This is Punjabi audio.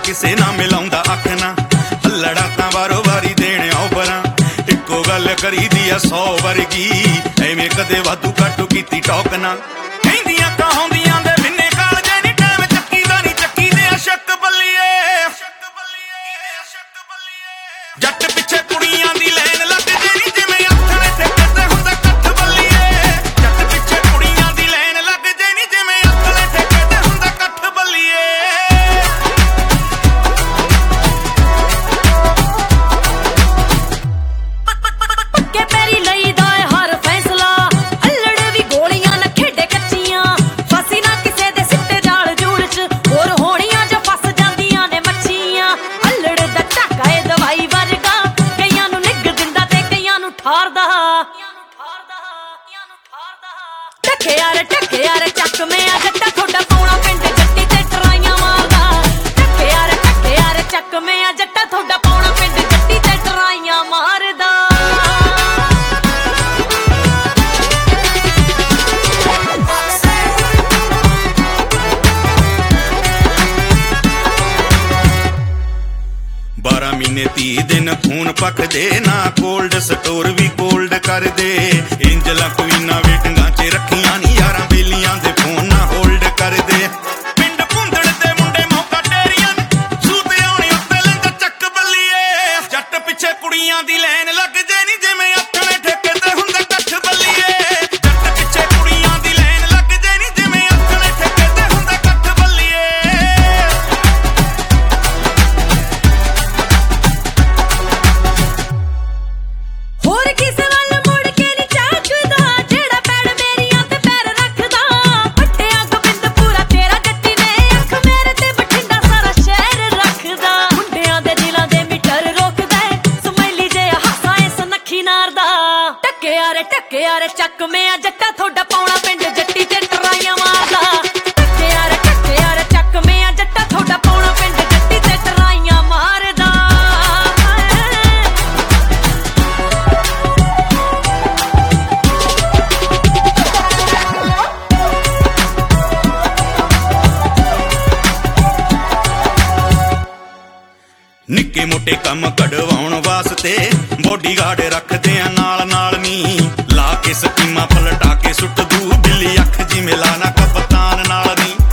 ਕਿਸੇ ਨਾ ਮਿਲਾਉਂਦਾ ਅੱਖ ਨਾ ਅਲੜਾ ਤਾਂ ਵਾਰੋ ਵਾਰੀ ਦੇਣ ਔਬਰਾਂ ਇੱਕੋ ਗੱਲ ਕਰੀਦੀ ਆ 100 ਵਰਗੀ ਐਵੇਂ ਕਦੇ ਵਾਧੂ ਘਾਟੂ ਕੀਤੀ ਟੌਕ ਨਾ ਕਹਿੰਦੀਆਂ ਕਹਾਉਂਦੀਆਂ ਦੇ ਮਿੰਨੇ ਕਾਲਜੇ ਨੀ ਟਾਈਮ ਚੱਕੀ ਦਾ ਨੀ ਚੱਕੀ ਦੇ ਅਸ਼ਕ ਬੱਲੀਏ ਜੱਟ ਪਿੱਛੇ ਕੁੜੀਆਂ ਦੀ ਲੈਣ ਲੱਗ ਜੇ ਨੀ ਜਿਵੇਂ ਅੱਖਾਂ ਤੇ ਕਿਤੇ ਹੁੰਦਾ ਕੱਠ ਬੱਲੀਏ ਜੱਟ ਪਿੱਛੇ ਕੁੜੀਆਂ ਦੀ ਲੈਣ ਲੱਗ ਜੇ ਨੀ ਜਿਵੇਂ ਅੱਖਾਂ ਤੇ ਕਿਤੇ ਹੁੰਦਾ ਕੱਠ ਬੱਲੀਏ ਪੱਕੇ ਪੈਰੀ ਲਈਦਾ ਏ ਹਰ ਫੈਸਲਾ ਅਲੜ ਵੀ ਗੋਲੀਆਂ ਨਾ ਖੇਡੇ ਕੱਚੀਆਂ ਫਸੀ ਨਾ ਕਿਸੇ ਦੇ ਸਿੱਟੇ ਜਾਲ ਜੂਲ ਚ ਹੋਰ ਹੋਣੀਆਂ ਜੋ ਫਸ ਜਾਂਦੀਆਂ ਨੇ ਮੱਛੀਆਂ ਅਲੜ ਦਾ ਟਾਕਾ ਏ ਦਵਾਈ ਵਰਗਾ ਕਈਆਂ ਨੂੰ ਨਿੱਘ ਦਿੰਦਾ ਤੇ ਕਈਆਂ ਨੂੰ ਠਾਰਦਾ ਟੱਕੇ ਯਾਰ ਚੱਕ ਮੈਂ ਆ ਜੱਟਾ ਤੁਹਾਡਾ ਪਾਉਣਾ ਪਿੰਡ ਜੱਟੀ ਤੇ ਟਰਾਈਆਂ ਮਾਰਦਾ ਟੱਕੇ ਯਾਰ ਚੱਕ ਮੈਂ ਆ ਜੱਟਾ ਤੁਹਾਡਾ ਪਾਉਣਾ ਪਿੰਡ ਜੱਟੀ ਤੇ ਟਰਾਈਆਂ ਮਾਰਦਾ ਬਾਰਾਂ ਮਹੀਨੇ 30 ਦਿਨ ਖੂਨ ਪੱਕਦੇ ਨਾ ਕੋਲਡ ਸਟੋਰ ਵੀ ਕੋਲਡ ਕਰਦੇ ਇੰਜਲਾਂ ਕੁਈਨਾਂ ਵੇਟਿੰਗਾਂ 'ਚ ਰੱਖੀਆਂ ਨੀ ਯਾਰਾਂ ਬੇਲੀਆਂ ਦੇ ਫੋਨ ਨਾ ਹੋਲਡ ਕਰਦੇ ਪਿੰਡ ਭੁੰਦੜ ਦੇ ਮੁੰਡੇ ਮੌਕਾ ਟੇਰੀਆਂ ਸੂਤ ਆਉਣੀ ਉੱਤੇ ਲੈਂਦਾ ਚੱਕ ਬੱਲੀਏ ਜੱਟ ਪਿੱਛੇ ਕੁੜੀਆਂ ਦੀ ਲੈਣ ਲੱਗ ਜੇ ਨੀ ਜਿਵੇਂ ਆਪਣੇ ਠੇਕੇ ਤੇ ਹੁੰਦਾ ਕੱਠ ਬੱਲੀਏ ਜੱਟ ਪਿੱਛੇ ਕੁੜੀਆਂ ਦੀ ਲੈਣ ਲੱਗ ਜੇ ਨੀ ਜਿਵੇਂ ਆਪਣੇ ਠੇਕੇ ਤੇ ਹੁੰਦਾ ਕੱਠ ਬੱਲੀਏ ਹੋਰ ਕਿਸੇ ਵੱਲ ਮੁੜ ਕੇ ਨੀ ਝਾਕਦਾ ਜਿਹੜਾ ਪੈੜ ਮੇਰੀਆਂ ਤੇ ਪੈਰ ਰੱਖਦਾ ਵੱਟਿਆ ਗੋਬਿੰਦ ਪੂਰਾ ਤੇਰਾ ਜੱਟੀ ਨੇ ਅੱਖ ਮੇਰੇ ਤੇ ਬਠਿੰਡਾ ਸਾਰਾ ਸ਼ਹਿਰ ਰੱਖਦਾ ਮੁੰਡਿਆਂ ਦੇ ਦਿਲਾਂ ਦੇ ਮੀਟਰ ਰੋਕਦਾ ਸਮੈਲੀ ਜੇ ਹਾਸਾ ਏ ਸੁਨੱਖੀ ਨਾਰਦਾ ਟੱਕੇ ਯਾਰ ਚੱਕ ਮੈਂ ਆ ਜੱਟਾ ਤੁਹਾਡਾ ਪਾਉਣਾ ਪਿੰਡ ਜੱਟੀ ਤੇ ਟਰਾਈਆਂ ਮਾਰਦਾ ਟੱਕੇ ਯਾਰ ਚੱਕ ਮੈਂ ਆ ਜੱਟਾ ਤੁਹਾਡਾ ਪਾਉਣਾ ਪਿੰਡ ਜੱਟੀ ਤੇ ਟਰਾਈਆਂ ਮਾਰਦਾ ਨਿੱਕੇ ਮੋਟੇ ਕੰਮ ਕਢਵਾਉਣ ਵਾਸਤੇ ਬੋਡੀਗਾਰਡ ਰੱਖਦੇ ਆ ਨਾਲ ਨੀ ਲਾ ਕੇ ਸਕੀਮਾਂ ਪਲਟਾ ਕੇ ਸੁੱਟ ਦੂ ਬਿੱਲੀ ਅੱਖ ਜਿਵੇਂ ਲਾਣਾ ਕਪਤਾਨ ਨਾਲ ਨੀ